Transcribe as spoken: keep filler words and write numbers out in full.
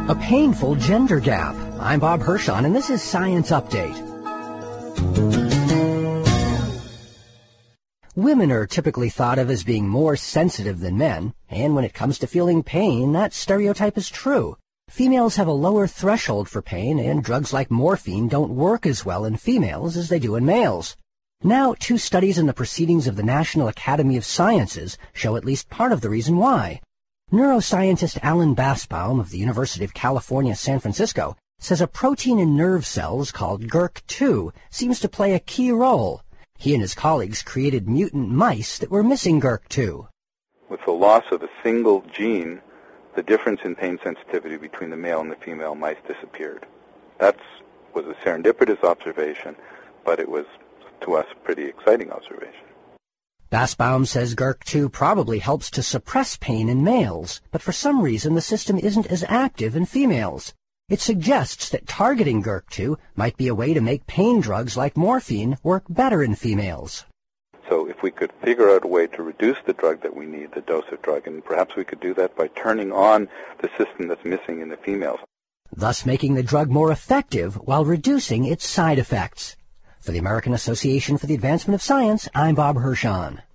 A painful gender gap. I'm Bob Hirschon, and this is Science Update. Women are typically thought of as being more sensitive than men, and when it comes to feeling pain, that stereotype is true. Females have a lower threshold for pain, and drugs like morphine don't work as well in females as they do in males. Now, two studies in the Proceedings of the National Academy of Sciences show at least part of the reason why. Neuroscientist Alan Basbaum of the University of California, San Francisco, says a protein in nerve cells called G E R C two seems to play a key role. He and his colleagues created mutant mice that were missing G E R C two. With the loss of a single gene, the difference in pain sensitivity between the male and the female mice disappeared. That was a serendipitous observation, but it was, to us, a pretty exciting observation. Basbaum says G E R C two probably helps to suppress pain in males, but for some reason the system isn't as active in females. It suggests that targeting G E R C two might be a way to make pain drugs like morphine work better in females. So if we could figure out a way to reduce the drug that we need, the dose of drug, and perhaps we could do that by turning on the system that's missing in the females. Thus making the drug more effective while reducing its side effects. For the American Association for the Advancement of Science, I'm Bob Hirschon.